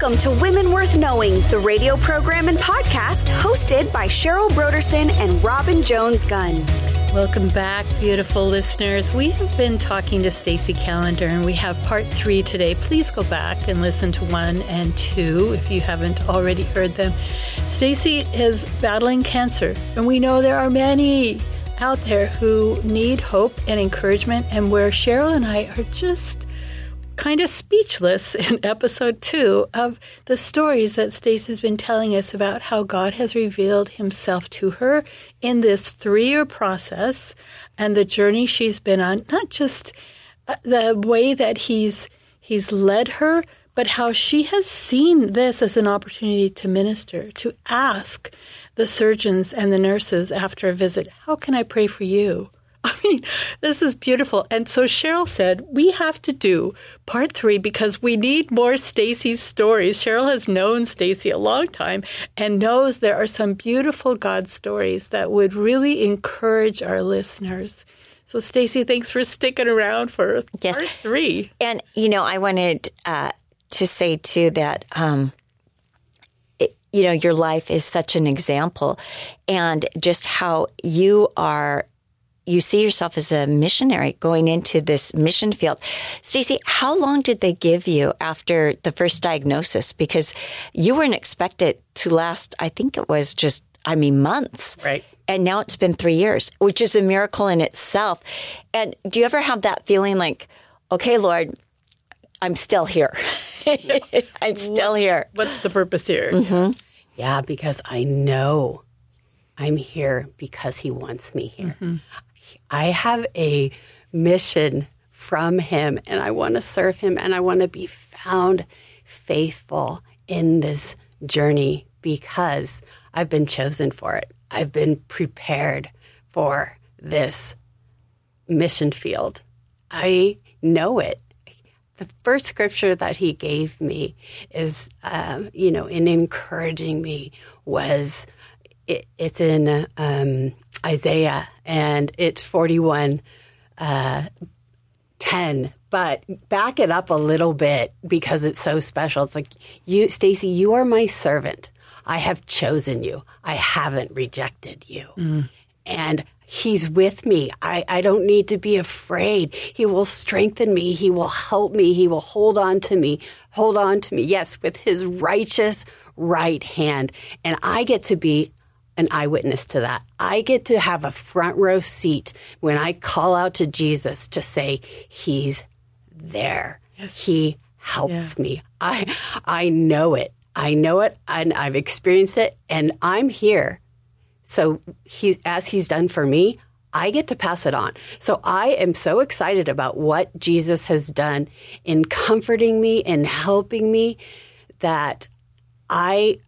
Welcome to Women Worth Knowing, the radio program and podcast hosted by Cheryl Broderson and Robin Jones-Gunn. Welcome back, beautiful listeners. We have been talking to Stacey Callender, and we have part 3 today. Please go back and listen to 1 and 2 if you haven't already heard them. Stacey is battling cancer, and we know there are many out there who need hope and encouragement, and where Cheryl and I are just kind of speechless in episode 2 of the stories that Stacey's been telling us about how God has revealed himself to her in this 3-year process and the journey she's been on, not just the way that he's led her, but how she has seen this as an opportunity to minister, to ask the surgeons and the nurses after a visit, how can I pray for you? I mean, this is beautiful. And so Cheryl said, we have to do part 3 because we need more Stacey's stories. Cheryl has known Stacey a long time and knows there are some beautiful God stories that would really encourage our listeners. So Stacey, thanks for sticking around for part 3. And, I wanted to say, too, that, your life is such an example, and just how you see yourself as a missionary going into this mission field. Stacey, how long did they give you after the first diagnosis? Because you weren't expected to last, I think it was months. Right. And now it's been 3 years, which is a miracle in itself. And do you ever have that feeling like, okay, Lord, I'm still here. I'm still here. What's the purpose here? Mm-hmm. Yeah, because I know I'm here because he wants me here. Mm-hmm. I have a mission from him, and I want to serve him, and I want to be found faithful in this journey because I've been chosen for it. I've been prepared for this mission field. I know it. The first scripture that he gave me is, in encouraging me was, it's in Isaiah, and it's 41:10. But back it up a little bit because it's so special. It's like, Stacey, you are my servant. I have chosen you. I haven't rejected you. Mm. And he's with me. I don't need to be afraid. He will strengthen me. He will help me. He will hold on to me. Yes, with his righteous right hand. And I get to be an eyewitness to that. I get to have a front row seat when I call out to Jesus to say, he's there. Yes. He helps me. I know it. And I've experienced it, and I'm here. So as he's done for me, I get to pass it on. So I am so excited about what Jesus has done in comforting me and helping me that I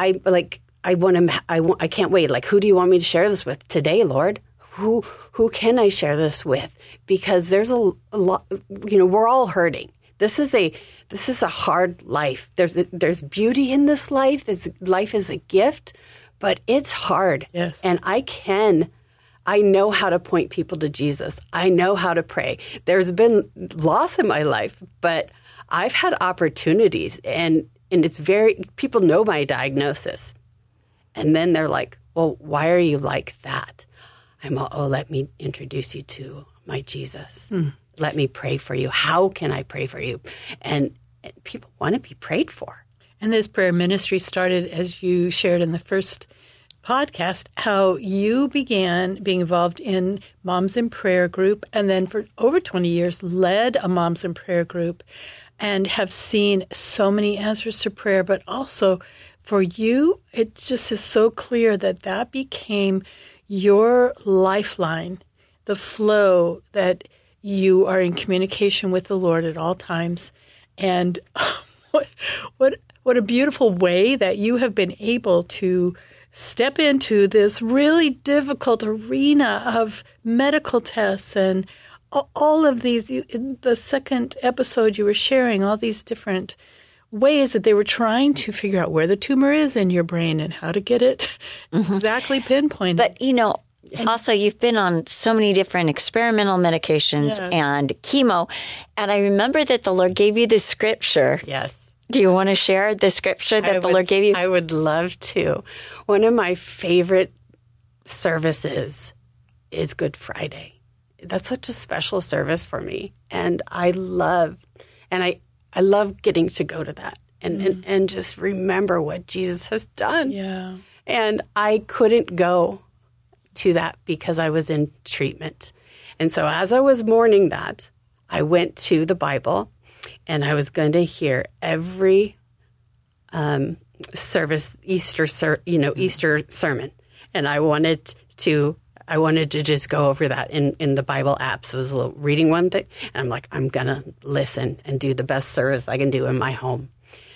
can't wait. Like, who do you want me to share this with today, Lord? Who can I share this with? Because there's a lot, we're all hurting. This is a hard life. There's beauty in this life. Life is a gift, but it's hard. Yes. And I know how to point people to Jesus. I know how to pray. There's been loss in my life, but I've had opportunities, and it's people know my diagnosis. And then they're like, well, why are you like that? Let me introduce you to my Jesus. Mm. Let me pray for you. How can I pray for you? And people want to be prayed for. And this prayer ministry started, as you shared in the first podcast, how you began being involved in Moms in Prayer group, and then for over 20 years led a Moms in Prayer group, and have seen so many answers to prayer. But also for you, it just is so clear that became your lifeline, the flow that you are in communication with the Lord at all times. And what a beautiful way that you have been able to step into this really difficult arena of medical tests and all of these. In the second episode you were sharing all these different ways that they were trying to figure out where the tumor is in your brain and how to get it exactly pinpointed. But, also, you've been on so many different experimental medications and chemo. And I remember that the Lord gave you the scripture. Yes. Do you want to share the scripture that the Lord gave you? I would love to. One of my favorite services is Good Friday. That's such a special service for me. And I love getting to go to that and just remember what Jesus has done. Yeah. And I couldn't go to that because I was in treatment. And so as I was mourning that, I went to the Bible and I was going to hear every service, Easter sermon. And I wanted to just go over that in the Bible app. So I was reading one thing, and I'm like, I'm going to listen and do the best service I can do in my home.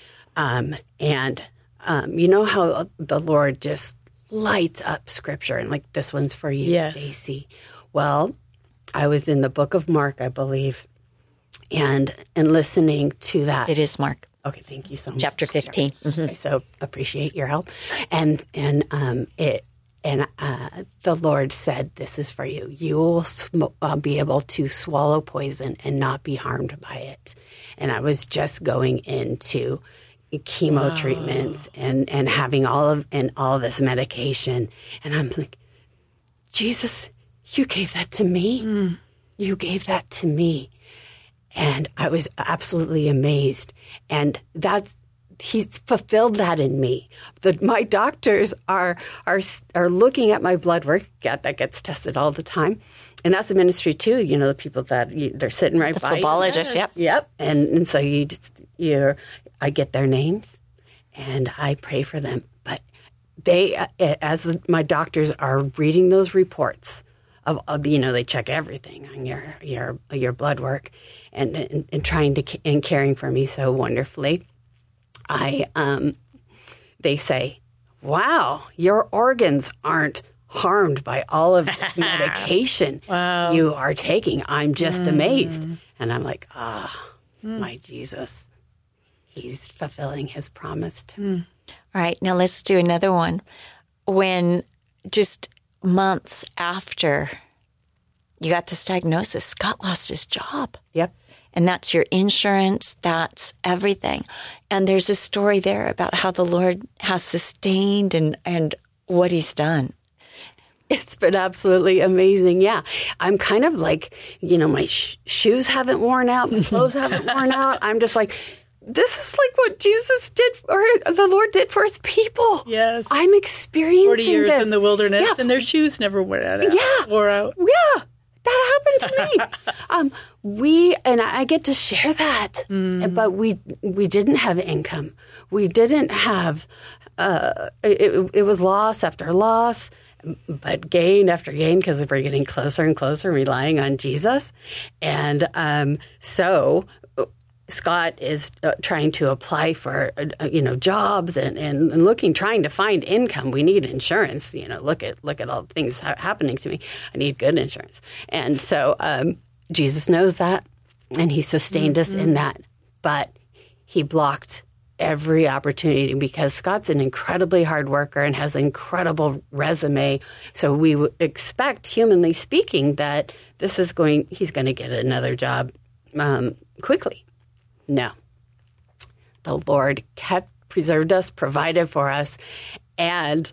You know how the Lord just lights up Scripture, and like, this one's for you, Yes. Stacy. Well, I was in the book of Mark, I believe, and listening to that. It is Mark. Okay, thank you so much. Chapter 15. I so appreciate your help. And the Lord said, "This is for you. You will be able to swallow poison and not be harmed by it." And I was just going into chemo treatments and having all of this medication, and I'm like, Jesus, you gave that to me. You gave that to me. And I was absolutely amazed. And He's fulfilled that in me. My doctors are looking at my blood work that gets tested all the time. And that's a ministry too. You know, the people that they're sitting right by. The phlebologists, you. Yep. And so I get their names and I pray for them. But my doctors are reading those reports of they check everything on your blood work and trying to and caring for me so wonderfully. They say, "Wow, your organs aren't harmed by all of this medication you are taking. I'm just amazed." And I'm like, my Jesus, He's fulfilling His promise to me. All right, now let's do another one. When just months after you got this diagnosis, Scott lost his job. Yep. And that's your insurance, that's everything. And there's a story there about how the Lord has sustained and what He's done. It's been absolutely amazing. Yeah. I'm kind of like, my shoes haven't worn out, my clothes haven't worn out. I'm just like, this is like what Jesus did, or the Lord did for His people. Yes. I'm experiencing 40 years this. in the wilderness, and their shoes never wore out. Yeah. That happened to me. I get to share that, but we didn't have income. We didn't have, it was loss after loss, but gain after gain, because we're getting closer and closer, relying on Jesus. And so Scott is trying to apply for, jobs and trying to find income. We need insurance. Look at all the things happening to me. I need good insurance. And so Jesus knows that, and He sustained us in that. But He blocked every opportunity because Scott's an incredibly hard worker and has an incredible resume. So we would expect, humanly speaking, that he's going to get another job quickly. No. The Lord preserved us, provided for us, and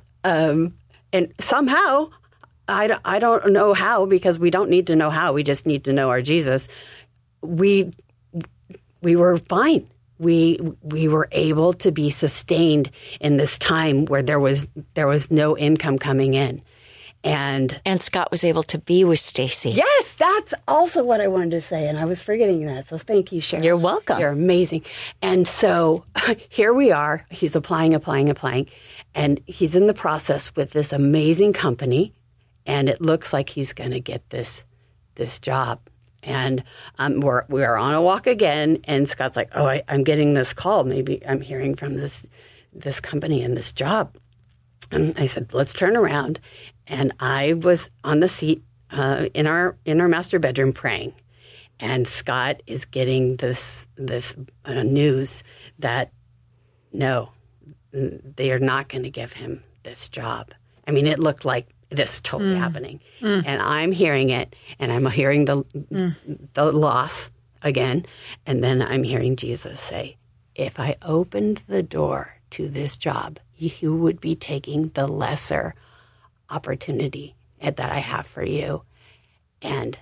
somehow, I don't know how, because we don't need to know how. We just need to know our Jesus. We were fine. We were able to be sustained in this time where there was no income coming in. And Scott was able to be with Stacy. Yes, that's also what I wanted to say, and I was forgetting that. So thank you, Cheryl. You're welcome. You're amazing. And so here we are. He's applying, and he's in the process with this amazing company, and it looks like he's going to get this job. And we are on a walk again, and Scott's like, "Oh, I'm getting this call. Maybe I'm hearing from this company and this job." And I said, "Let's turn around." And I was on the seat in our master bedroom praying, and Scott is getting this news that no, they are not going to give him this job. I mean, it looked like this totally happening, and I'm hearing it, and I'm hearing the loss again, and then I'm hearing Jesus say, if I opened the door to this job, you would be taking the lesser opportunity that I have for you. And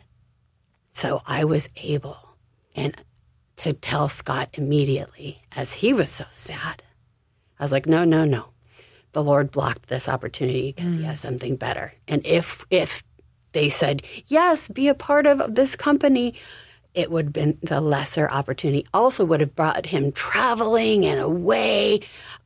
so I was able to tell Scott immediately, as he was so sad. I was like, no. The Lord blocked this opportunity because he has something better. And if they said, yes, be a part of this company, it would have been the lesser opportunity. Also would have brought him traveling and away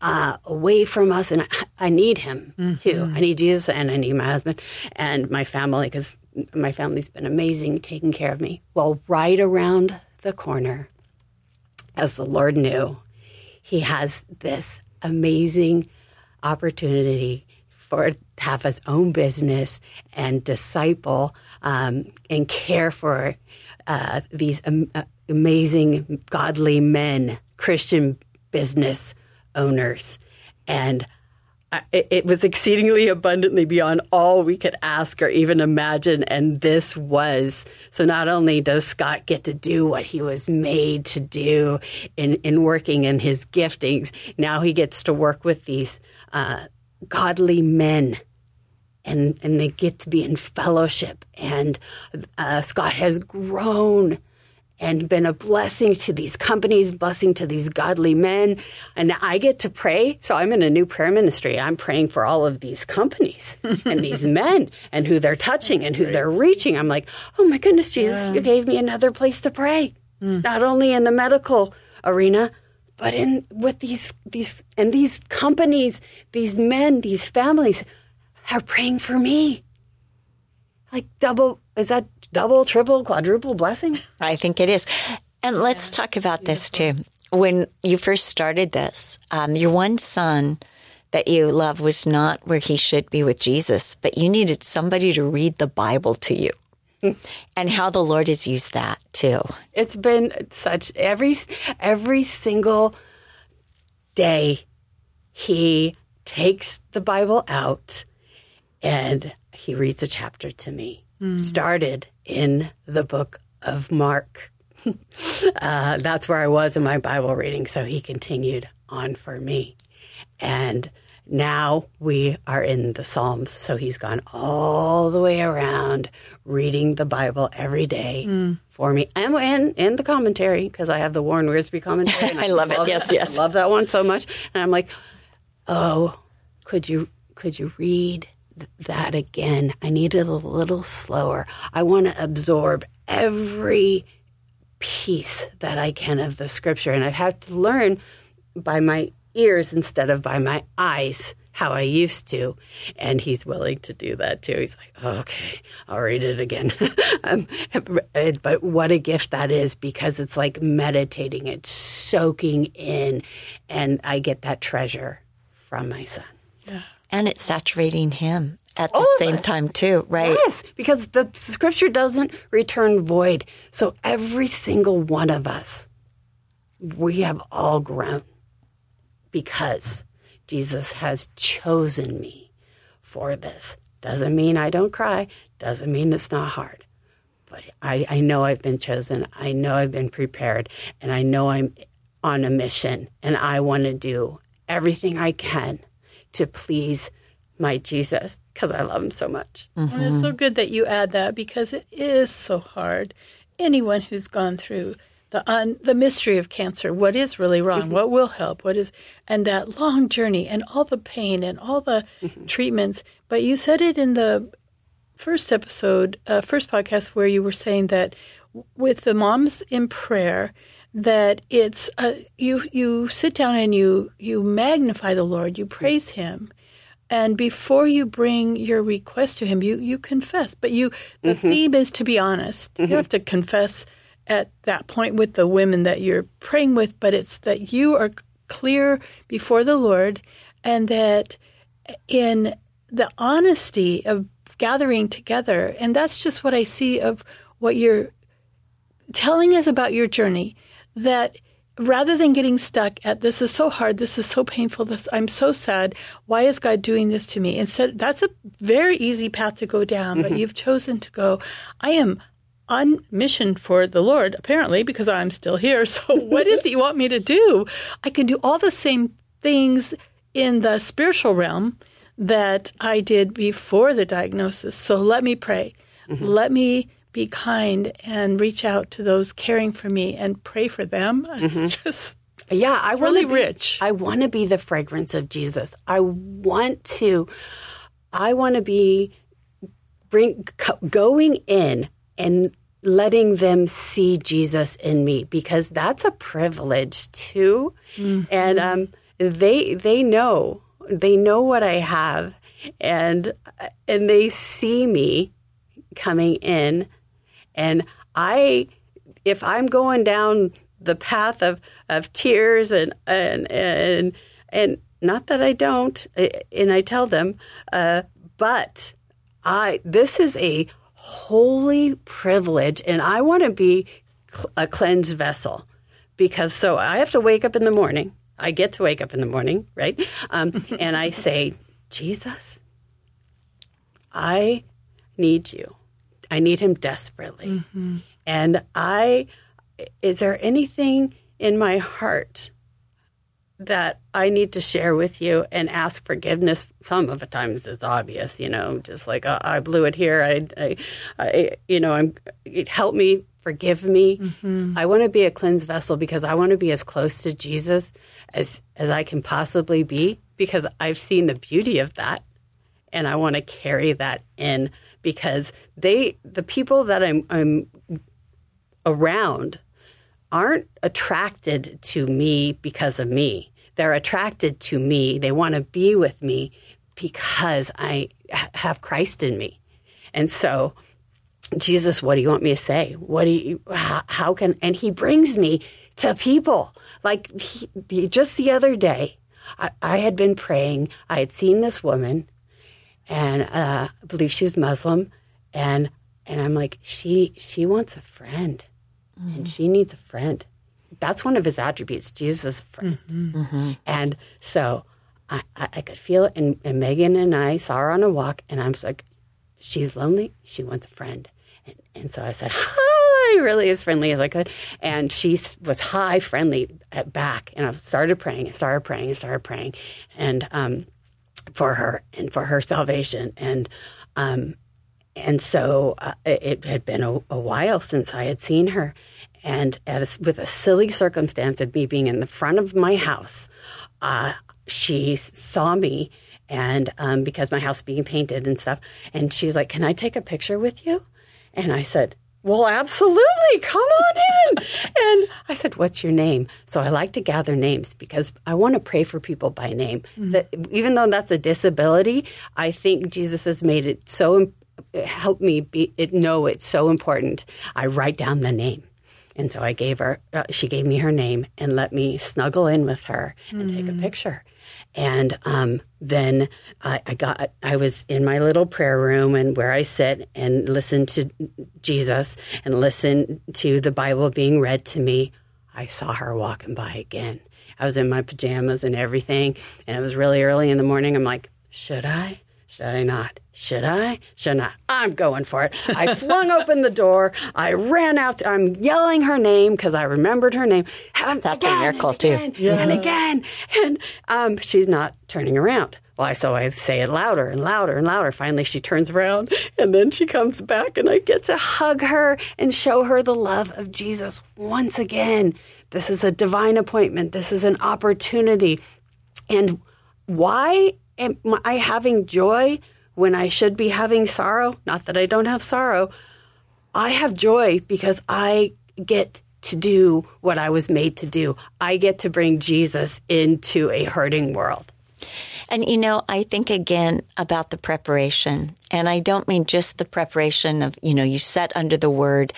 from us. And I need him too. I need Jesus, and I need my husband and my family, because my family's been amazing taking care of me. Well, right around the corner, as the Lord knew, he has this amazing opportunity to have his own business and disciple and care for these amazing, godly men, Christian business owners. And it was exceedingly abundantly beyond all we could ask or even imagine. And this was, so not only does Scott get to do what he was made to do in working in his giftings, now he gets to work with these godly men. And they get to be in fellowship. And Scott has grown and been a blessing to these companies, blessing to these godly men. And I get to pray. So I'm in a new prayer ministry. I'm praying for all of these companies and these men and who they're touching and who they're reaching. I'm like, oh my goodness, Jesus, you gave me another place to pray. Not only in the medical arena, but with these companies, these men, these families are praying for me. Like is that double, triple, quadruple blessing? I think it is. And let's talk about this too. When you first started this, your one son that you love was not where he should be with Jesus, but you needed somebody to read the Bible to you. And how the Lord has used that too. It's been such every single day he takes the Bible out and he reads a chapter to me. Started in the book of Mark. That's where I was in my Bible reading, so he continued on for me. And now we are in the Psalms, so he's gone all the way around reading the Bible every day for me. And in the commentary, because I have the Warren Wiersbe commentary. And I love it. Yes. I love that one so much. And I'm like, oh, could you read that again? I need it a little slower. I want to absorb every piece that I can of the scripture. And I've had to learn by my ears instead of by my eyes how I used to. And he's willing to do that too. He's like, oh, okay, I'll read it again. But what a gift that is, because it's like meditating, it's soaking in, and I get that treasure from my son. Yeah. And it's saturating him at the same time too, right? Yes, because the scripture doesn't return void. So every single one of us, we have all grown because Jesus has chosen me for this. Doesn't mean I don't cry. Doesn't mean it's not hard. But I know I've been chosen. I know I've been prepared. And I know I'm on a mission. And I want to do everything I can to please my Jesus, because I love him so much. And it's so good that you add that, because it is so hard. Anyone who's gone through the mystery of cancer, what is really wrong, what will help, and that long journey and all the pain and all the treatments. But you said it in the first episode, first podcast, where you were saying that with the moms in prayer, that it's you sit down and you magnify the Lord, you praise him, and before you bring your request to him, you confess. But the theme is to be honest. You have to confess at that point with the women that you're praying with, but it's that you are clear before the Lord, and that in the honesty of gathering together, and that's just what I see of what you're telling us about your journey, that rather than getting stuck at this is so hard, this is so painful, I'm so sad, why is God doing this to me? Instead, that's a very easy path to go down, but you've chosen to go, I am on mission for the Lord, apparently, because I'm still here. So what is it you want me to do? I can do all the same things in the spiritual realm that I did before the diagnosis. So let me pray. Mm-hmm. Let me be kind and reach out to those caring for me and pray for them. It's just I want really to be rich. I want to be the fragrance of Jesus. I want to be going in and letting them see Jesus in me, because that's a privilege too. Mm-hmm. And they know what I have, and they see me coming in, and if I'm going down the path of tears and not that I don't, and I tell them, but this is a holy privilege, and I want to be a cleansed vessel, because so I have to wake up in the morning. I get to wake up in the morning, right? And I say, Jesus, I need you. I need him desperately. Mm-hmm. And is there anything in my heart that I need to share with you and ask forgiveness? Some of the times it's obvious, just like I blew it here. Help me, forgive me. Mm-hmm. I want to be a cleansed vessel, because I want to be as close to Jesus as I can possibly be, because I've seen the beauty of that, and I want to carry that in, because the people that I'm around aren't attracted to me because of me. They're attracted to me. They want to be with me because I have Christ in me. And so, Jesus, what do you want me to say? And he brings me to people. Like just the other day, I had been praying. I had seen this woman, and I believe she was Muslim, and I'm like, she wants a friend. And she needs a friend. That's one of his attributes. Jesus is a friend. Mm-hmm. Mm-hmm. And so I could feel it. And Megan and I saw her on a walk, and I was like, she's lonely. She wants a friend. And so I said, hi, really as friendly as I could. And she was high friendly back. And I started praying and started praying and started praying, and for her and for her salvation. And so it had been a while since I had seen her. And with a silly circumstance of me being in the front of my house, she saw me, and because my house being painted and stuff. And she's like, can I take a picture with you? And I said, well, absolutely. Come on in. And I said, what's your name? So I like to gather names, because I want to pray for people by name. Mm-hmm. That, even though that's a disability, I think Jesus has made it so help me know it's so important. I write down the name. And so I gave her, she gave me her name and let me snuggle in with her and take a picture. And then I was in my little prayer room, and where I sit and listen to Jesus and listen to the Bible being read to me, I saw her walking by again. I was in my pajamas and everything, and it was really early in the morning. I'm like, should I? Should I not? Should I? Should not? I'm going for it. I flung open the door. I ran out. I'm yelling her name because I remembered her name. That's a miracle, too. Yeah. And again. And she's not turning around. Well, so I say it louder and louder and louder. Finally, she turns around, and then she comes back, and I get to hug her and show her the love of Jesus once again. This is a divine appointment. This is an opportunity. And why am I having joy when I should be having sorrow? Not that I don't have sorrow. I have joy because I get to do what I was made to do. I get to bring Jesus into a hurting world. And, I think again about the preparation. And I don't mean just the preparation of, you sat under the word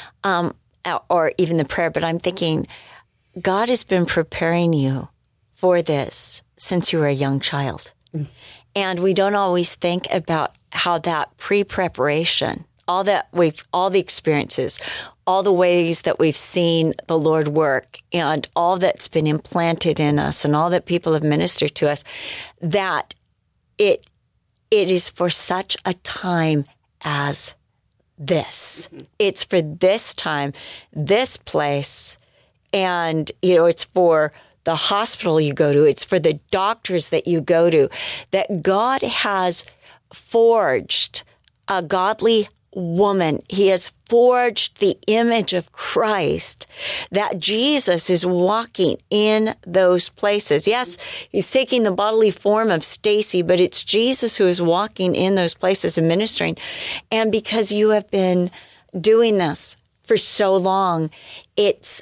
or even the prayer, but I'm thinking God has been preparing you for this since you were a young child. Mm. And we don't always think about how that pre-preparation, all the experiences, all the ways that we've seen the Lord work, and all that's been implanted in us, and all that people have ministered to us, that it is for such a time as this. It's for this time, this place. And, it's for the hospital you go to. It's for the doctors that you go to. That God has forged a godly woman. He has forged the image of Christ, that Jesus is walking in those places. Yes, he's taking the bodily form of Stacy, but it's Jesus who is walking in those places and ministering. And because you have been doing this for so long, it's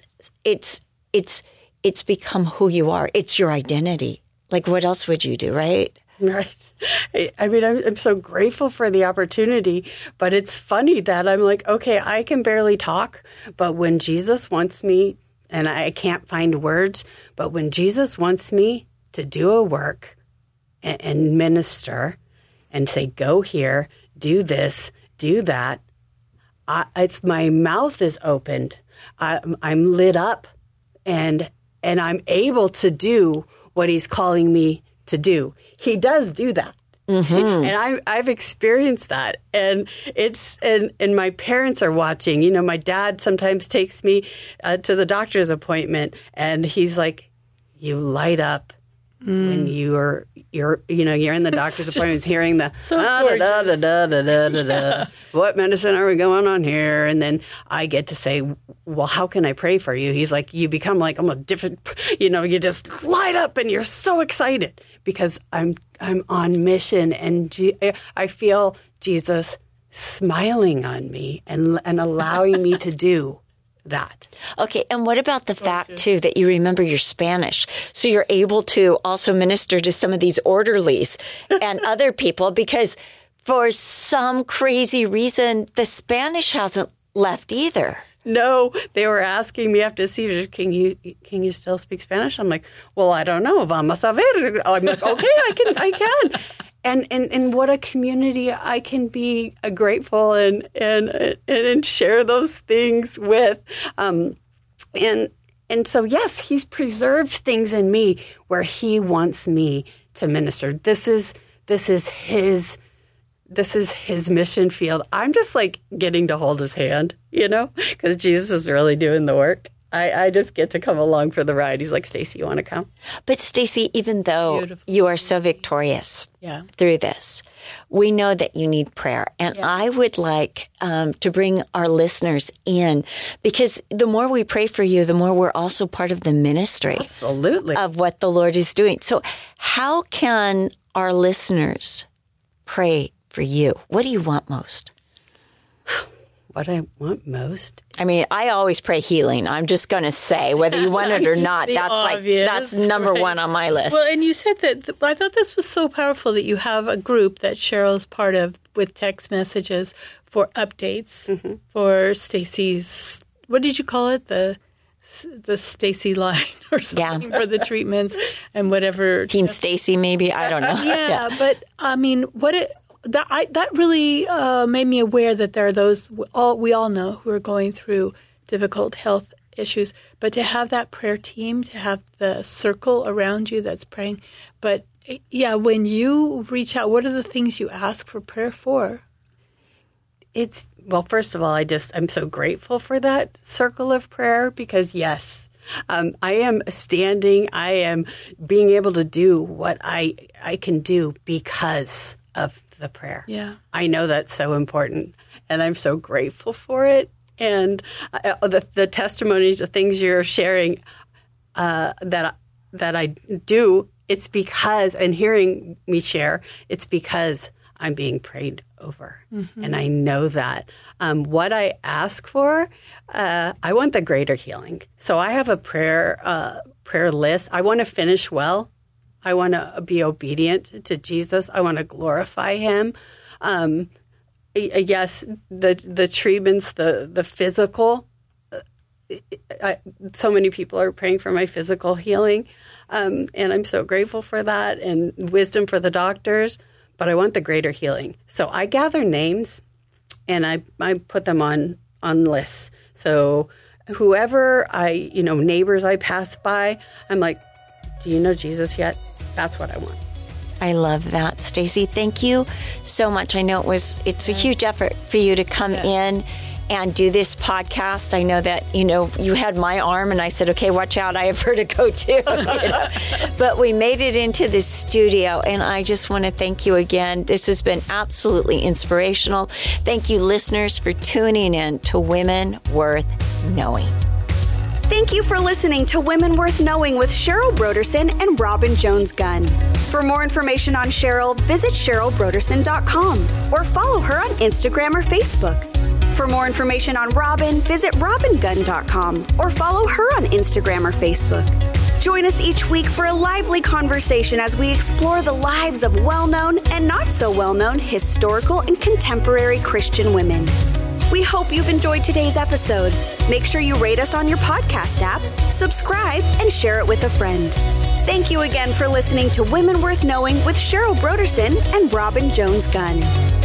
become who you are. It's your identity. Like, what else would you do, right? Right. I mean, I'm so grateful for the opportunity, but it's funny that I'm like, okay, I can barely talk, but when Jesus wants me, and I can't find words, but when Jesus wants me to do a work and minister and say, go here, do this, do that, it's my mouth is opened. I'm lit up, and I'm able to do what he's calling me to do. He does do that. Mm-hmm. And I've experienced that. And and my parents are watching. My dad sometimes takes me to the doctor's appointment, and he's like, you light up when you're in the doctor's appointment, hearing the what medicine are we going on here? And then I get to say, well, how can I pray for you? He's like, you become like, I'm a different, you just light up and you're so excited because I'm on mission, and I feel Jesus smiling on me and allowing me to do that. Okay, and what about the fact, too, that you remember your Spanish? So you're able to also minister to some of these orderlies and other people, because for some crazy reason, the Spanish hasn't left either. No, they were asking me after seizures, can you still speak Spanish? I'm like, well, I don't know. Vamos a ver. I'm like, okay, I can. And what a community I can be grateful and share those things with. And so, yes, he's preserved things in me where he wants me to minister. This is his mission field. I'm just like getting to hold his hand, because Jesus is really doing the work. I just get to come along for the ride. He's like, Stacy, you want to come? But Stacy, even though you are so victorious through this, we know that you need prayer. And I would like to bring our listeners in, because the more we pray for you, the more we're also part of the ministry. Absolutely. Of what the Lord is doing. So how can our listeners pray for you? What do you want most? What I want most? I mean, I always pray healing. I'm just going to say, whether you want it or not, that's number one on my list. Well, and you said that, I thought this was so powerful that you have a group that Cheryl's part of with text messages for updates for Stacy's, what did you call it? The Stacy line or something for the treatments and whatever. Team Stacy, maybe? I don't know. Yeah, but I mean, that really made me aware that there are those we all know who are going through difficult health issues. But to have that prayer team, to have the circle around you that's praying. But when you reach out, what are the things you ask for prayer for? Well, first of all, I'm so grateful for that circle of prayer, because yes, I am being able to do what I can do because of the prayer. Yeah. I know that's so important, and I'm so grateful for it. And the testimonies, the things you're sharing that I do, it's because, and hearing me share, it's because I'm being prayed over. Mm-hmm. And I know that. What I ask for, I want the greater healing. So I have a prayer list. I want to finish well. I want to be obedient to Jesus. I want to glorify him. Yes, the treatments, the physical. So many people are praying for my physical healing, and I'm so grateful for that, and wisdom for the doctors. But I want the greater healing. So I gather names, and I put them on lists. So whoever neighbors I pass by, I'm like, do you know Jesus yet? That's what I want. I love that. Stacy, thank you so much. I know it's a huge effort for you to come in and do this podcast. I know that, you had my arm and I said, okay, watch out, I have vertigo too. But we made it into this studio, and I just want to thank you again. This has been absolutely inspirational. Thank you, listeners, for tuning in to Women Worth Knowing. Thank you for listening to Women Worth Knowing with Cheryl Brodersen and Robin Jones-Gunn. For more information on Cheryl, visit CherylBrodersen.com or follow her on Instagram or Facebook. For more information on Robin, visit RobinGunn.com or follow her on Instagram or Facebook. Join us each week for a lively conversation as we explore the lives of well-known and not so well-known historical and contemporary Christian women. We hope you've enjoyed today's episode. Make sure you rate us on your podcast app, subscribe, and share it with a friend. Thank you again for listening to Women Worth Knowing with Cheryl Brodersen and Robin Jones-Gunn.